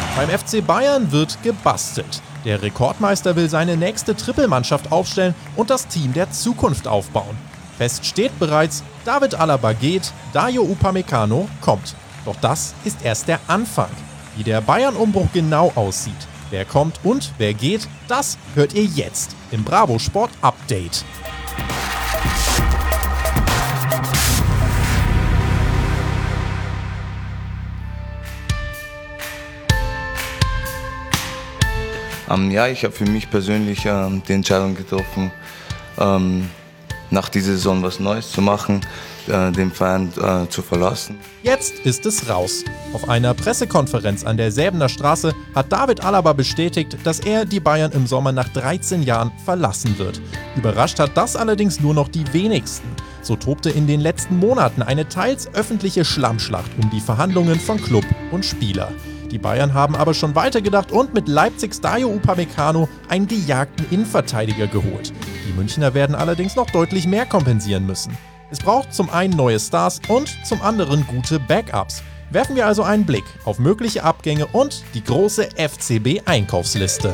Beim FC Bayern wird gebastelt. Der Rekordmeister will seine nächste Trippelmannschaft aufstellen und das Team der Zukunft aufbauen. Fest steht bereits, David Alaba geht, Dayo Upamecano kommt. Doch das ist erst der Anfang. Wie der Bayern-Umbruch genau aussieht, wer kommt und wer geht, das hört ihr jetzt im Bravo Sport Update. Ja, ich habe für mich persönlich die Entscheidung getroffen, nach dieser Saison was Neues zu machen, den Verein zu verlassen. Jetzt ist es raus. Auf einer Pressekonferenz an der Säbener Straße hat David Alaba bestätigt, dass er die Bayern im Sommer nach 13 Jahren verlassen wird. Überrascht hat das allerdings nur noch die wenigsten. So tobte in den letzten Monaten eine teils öffentliche Schlammschlacht um die Verhandlungen von Club und Spieler. Die Bayern haben aber schon weitergedacht und mit Leipzigs Dayo Upamecano einen gejagten Innenverteidiger geholt. Die Münchner werden allerdings noch deutlich mehr kompensieren müssen. Es braucht zum einen neue Stars und zum anderen gute Backups. Werfen wir also einen Blick auf mögliche Abgänge und die große FCB-Einkaufsliste.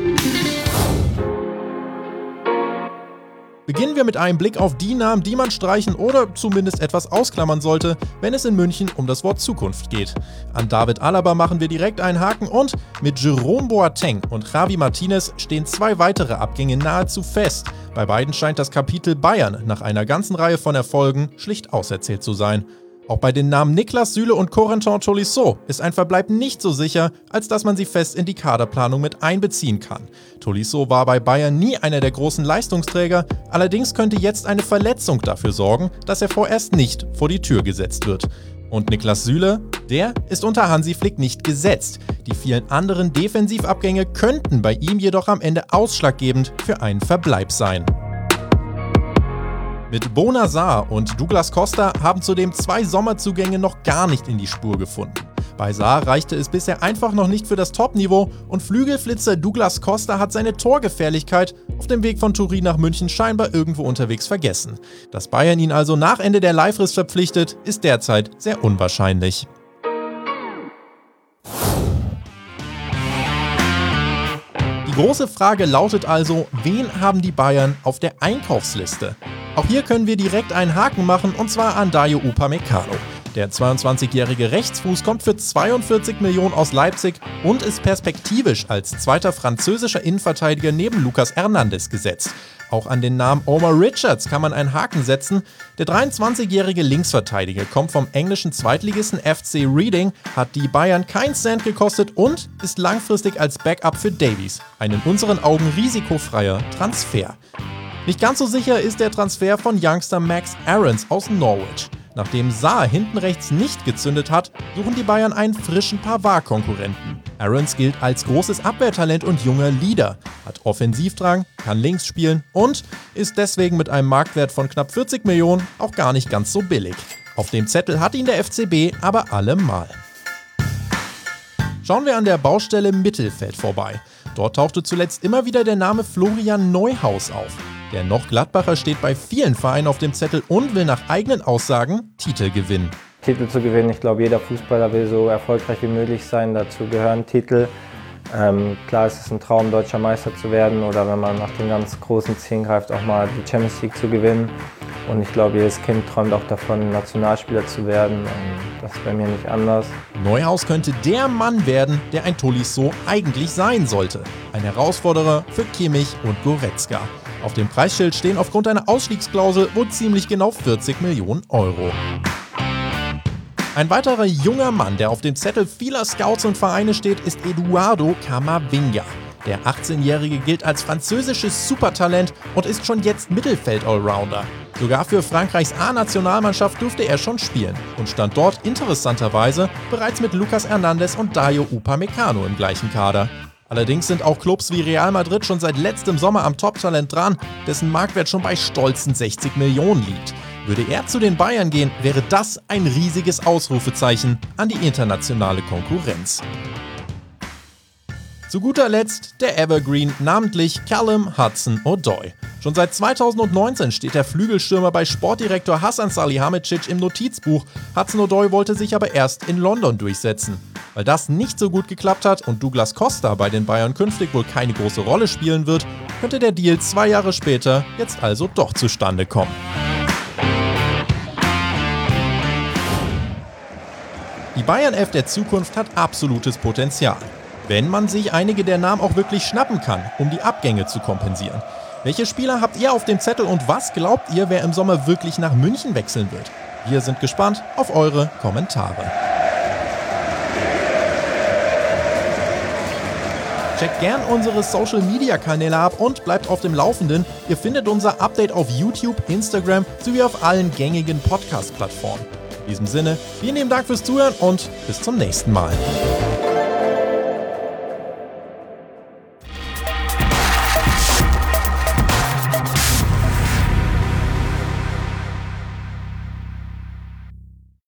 Beginnen wir mit einem Blick auf die Namen, die man streichen oder zumindest etwas ausklammern sollte, wenn es in München um das Wort Zukunft geht. An David Alaba machen wir direkt einen Haken und mit Jerome Boateng und Javi Martinez stehen 2 weitere Abgänge nahezu fest. Bei beiden scheint das Kapitel Bayern nach einer ganzen Reihe von Erfolgen schlicht auserzählt zu sein. Auch bei den Namen Niklas Süle und Corentin Tolisso ist ein Verbleib nicht so sicher, als dass man sie fest in die Kaderplanung mit einbeziehen kann. Tolisso war bei Bayern nie einer der großen Leistungsträger, allerdings könnte jetzt eine Verletzung dafür sorgen, dass er vorerst nicht vor die Tür gesetzt wird. Und Niklas Süle, der ist unter Hansi Flick nicht gesetzt. Die vielen anderen Defensivabgänge könnten bei ihm jedoch am Ende ausschlaggebend für einen Verbleib sein. Mit Bouna Sarr und Douglas Costa haben zudem 2 Sommerzugänge noch gar nicht in die Spur gefunden. Bei Sarr reichte es bisher einfach noch nicht für das Topniveau und Flügelflitzer Douglas Costa hat seine Torgefährlichkeit auf dem Weg von Turin nach München scheinbar irgendwo unterwegs vergessen. Dass Bayern ihn also nach Ende der Leihfrist verpflichtet, ist derzeit sehr unwahrscheinlich. Die große Frage lautet also, wen haben die Bayern auf der Einkaufsliste? Auch hier können wir direkt einen Haken machen und zwar an Dayo Upamecano. Der 22-jährige Rechtsfuß kommt für 42 Millionen aus Leipzig und ist perspektivisch als zweiter französischer Innenverteidiger neben Lucas Hernandez gesetzt. Auch an den Namen Omar Richards kann man einen Haken setzen. Der 23-jährige Linksverteidiger kommt vom englischen Zweitligisten FC Reading, hat die Bayern keinen Cent gekostet und ist langfristig als Backup für Davies. Ein in unseren Augen risikofreier Transfer. Nicht ganz so sicher ist der Transfer von Youngster Max Aarons aus Norwich. Nachdem Sarr hinten rechts nicht gezündet hat, suchen die Bayern einen frischen Pavard-Konkurrenten. Aarons gilt als großes Abwehrtalent und junger Leader, hat Offensivdrang, kann links spielen und ist deswegen mit einem Marktwert von knapp 40 Millionen auch gar nicht ganz so billig. Auf dem Zettel hat ihn der FCB aber allemal. Schauen wir an der Baustelle Mittelfeld vorbei. Dort tauchte zuletzt immer wieder der Name Florian Neuhaus auf. Der noch Gladbacher steht bei vielen Vereinen auf dem Zettel und will nach eigenen Aussagen Titel gewinnen. Titel zu gewinnen, ich glaube, jeder Fußballer will so erfolgreich wie möglich sein. Dazu gehören Titel. Klar ist es ein Traum, deutscher Meister zu werden oder wenn man nach den ganz großen Zielen greift, auch mal die Champions League zu gewinnen. Und ich glaube, jedes Kind träumt auch davon, Nationalspieler zu werden. Und das ist bei mir nicht anders. Neuhaus könnte der Mann werden, der ein Tolisso eigentlich sein sollte. Ein Herausforderer für Kimmich und Goretzka. Auf dem Preisschild stehen aufgrund einer Ausstiegsklausel wohl ziemlich genau 40 Millionen Euro. Ein weiterer junger Mann, der auf dem Zettel vieler Scouts und Vereine steht, ist Eduardo Camavinga. Der 18-Jährige gilt als französisches Supertalent und ist schon jetzt Mittelfeld-Allrounder. Sogar für Frankreichs A-Nationalmannschaft durfte er schon spielen und stand dort interessanterweise bereits mit Lucas Hernandez und Dayo Upamecano im gleichen Kader. Allerdings sind auch Clubs wie Real Madrid schon seit letztem Sommer am Top-Talent dran, dessen Marktwert schon bei stolzen 60 Millionen liegt. Würde er zu den Bayern gehen, wäre das ein riesiges Ausrufezeichen an die internationale Konkurrenz. Zu guter Letzt der Evergreen, namentlich Callum Hudson-Odoi. Schon seit 2019 steht der Flügelstürmer bei Sportdirektor Hasan Salihamidzic im Notizbuch. Hudson-Odoi wollte sich aber erst in London durchsetzen. Weil das nicht so gut geklappt hat und Douglas Costa bei den Bayern künftig wohl keine große Rolle spielen wird, könnte der Deal 2 Jahre später jetzt also doch zustande kommen. Die Bayern 11 der Zukunft hat absolutes Potenzial, wenn man sich einige der Namen auch wirklich schnappen kann, um die Abgänge zu kompensieren. Welche Spieler habt ihr auf dem Zettel und was glaubt ihr, wer im Sommer wirklich nach München wechseln wird? Wir sind gespannt auf eure Kommentare. Checkt gern unsere Social-Media-Kanäle ab und bleibt auf dem Laufenden. Ihr findet unser Update auf YouTube, Instagram sowie auf allen gängigen Podcast-Plattformen. In diesem Sinne, vielen lieben Dank fürs Zuhören und bis zum nächsten Mal.